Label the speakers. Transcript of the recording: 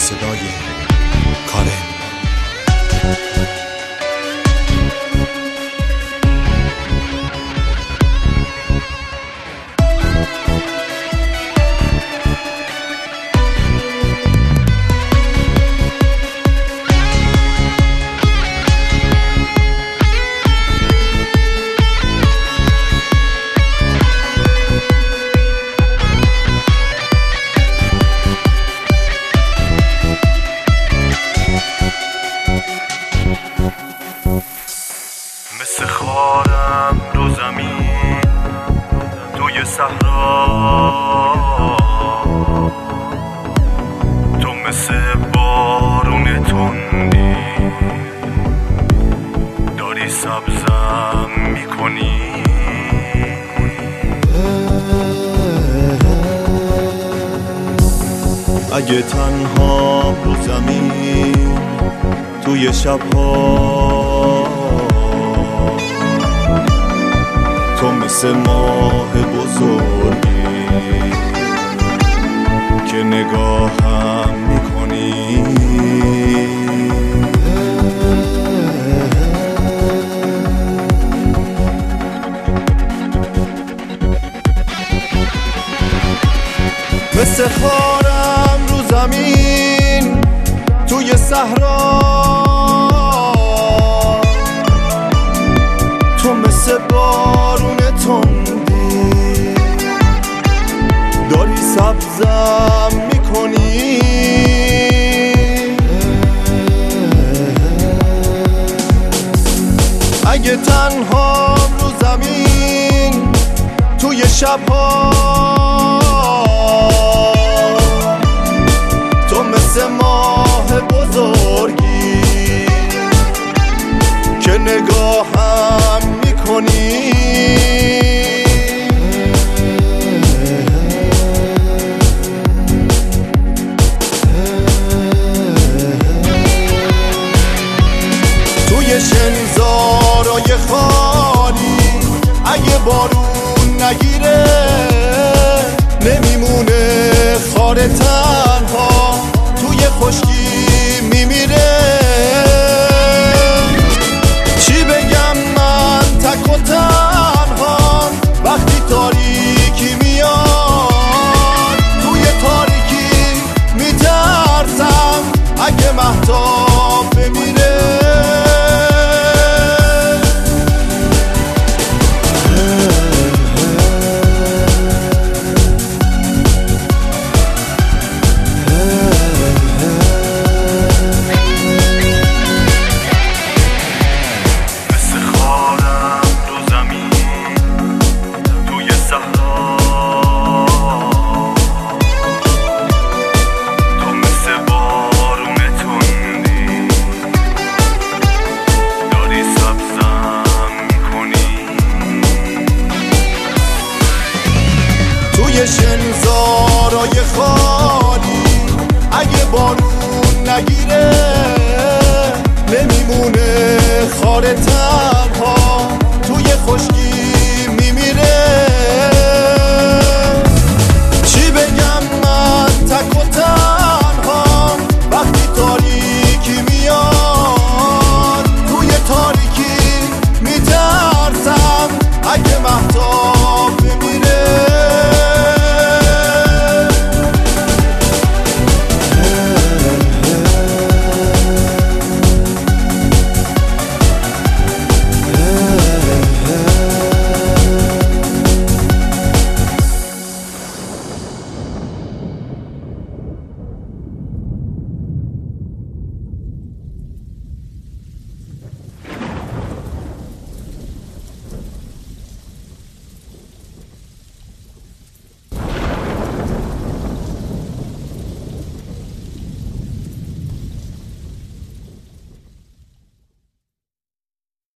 Speaker 1: صدای کارن.
Speaker 2: مثل خارم رو زمین توی صحرا، تو مثل بارون تندی داری سبزم میکنی.
Speaker 3: اگه تنها رو زمین توی شبها، تو مثل ماه بزرگی که نگاهم میکنی. مثل خارم رو زمین توی صحرا، تو مثل بارون تندی داری سبزم میکنی. اگه تنها رو زمین توی شبها، تو مثل ماه بزرگی که نگاهم میکنی. توی شنزارای خالی اگه بارون نگیره، نمیمونه خار تنها توی خشکی میمیره. چی بگم من تک و تنها وقتی تاریکی میاد، توی تاریکی میترسم اگه مهتاب بمیره. توی شنزارای خالی اگه بارون نگیره، نمیمونه خار تنها